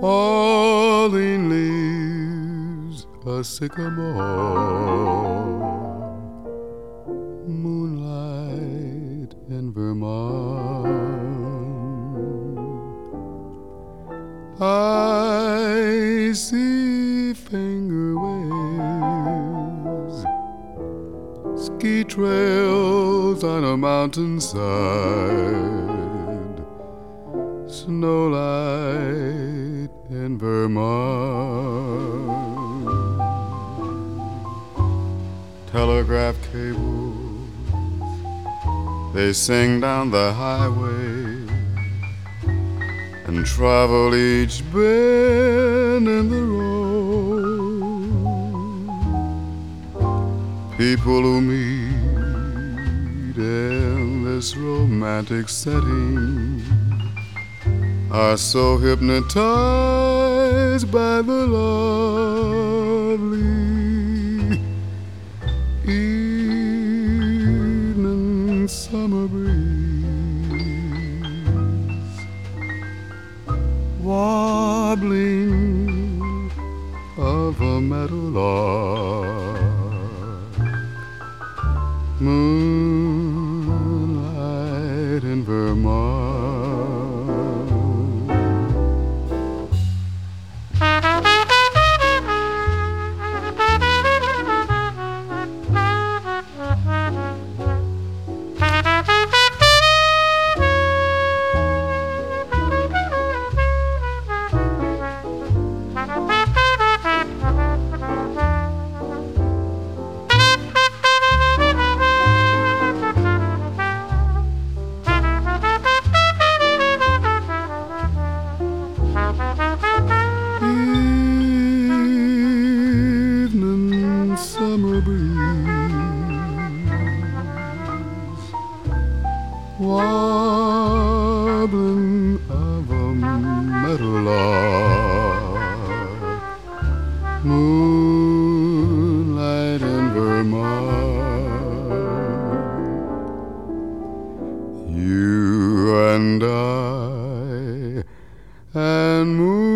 falling leaves, a sycamore, moonlight in Vermont. I see finger waves, ski trails on a mountainside, snowlight in Vermont. Telegraph cables, they sing down the highway and travel each bend in the road. People who meet in this romantic setting are so hypnotized by the lovely evening summer breeze, warbling of a meadowlark, moonlight in Vermont. Evening summer breeze, warbling of a meadowlark, moonlight in Vermont. You and I and moon